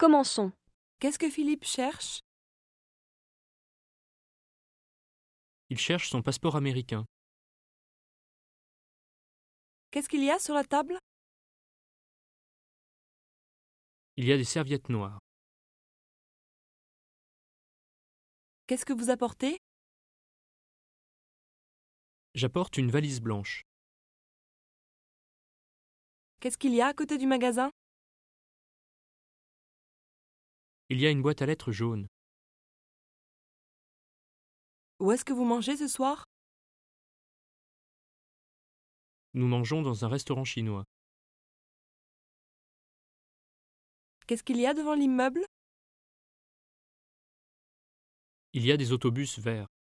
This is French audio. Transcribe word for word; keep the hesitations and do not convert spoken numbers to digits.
Commençons. Qu'est-ce que Philippe cherche? Il cherche son passeport américain. Qu'est-ce qu'il y a sur la table? Il y a des serviettes noires. Qu'est-ce que vous apportez? J'apporte une valise blanche. Qu'est-ce qu'il y a à côté du magasin? Il y a une boîte à lettres jaune. Où est-ce que vous mangez ce soir? Nous mangeons dans un restaurant chinois. Qu'est-ce qu'il y a devant l'immeuble? Il y a des autobus verts.